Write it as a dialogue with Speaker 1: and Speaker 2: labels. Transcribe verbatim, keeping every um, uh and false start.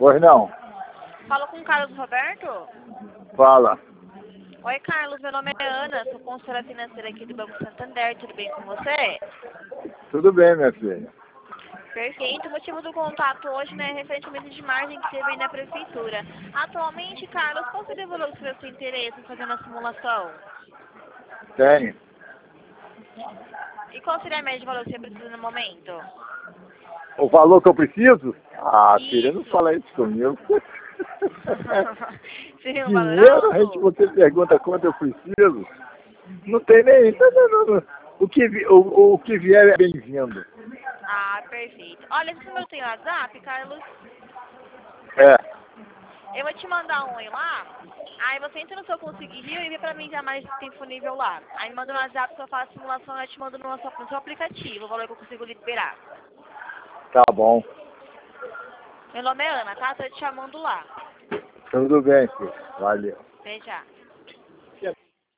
Speaker 1: Pois não.
Speaker 2: Falo com o Carlos Roberto?
Speaker 1: Fala.
Speaker 2: Oi, Carlos, meu nome é Ana, sou consultora financeira aqui do Banco Santander, tudo bem com você?
Speaker 1: Tudo bem, minha filha.
Speaker 2: Perfeito, o motivo do contato hoje, né, é referente ao mês de margem que teve aí na prefeitura. Atualmente, Carlos, qual seria o valor do seu interesse em fazer uma simulação?
Speaker 1: Tenho.
Speaker 2: E qual seria a média de valor que você precisa no momento?
Speaker 1: O valor que eu preciso? Ah, filha, não
Speaker 2: Isso.
Speaker 1: fala isso comigo.
Speaker 2: Seria um valor
Speaker 1: Dinheiro, a gente,
Speaker 2: alto?
Speaker 1: você pergunta quanto eu preciso. Não tem nem. Não, não, não, não. O, que, vi- o, o que vier é bem-vindo.
Speaker 2: Ah, perfeito. Olha, esse número tem WhatsApp, Carlos?
Speaker 1: É.
Speaker 2: Eu vou te mandar um oi lá, aí você entra no seu Conseguir Rio e vê pra mim já mais disponível lá. Aí me manda no WhatsApp que eu faço a simulação e eu te mando no seu, no seu aplicativo, o valor que eu consigo liberar.
Speaker 1: Tá bom.
Speaker 2: Meu nome é Ana, tá? Tô te chamando lá.
Speaker 1: Tudo bem, filho. Valeu.
Speaker 2: Até já.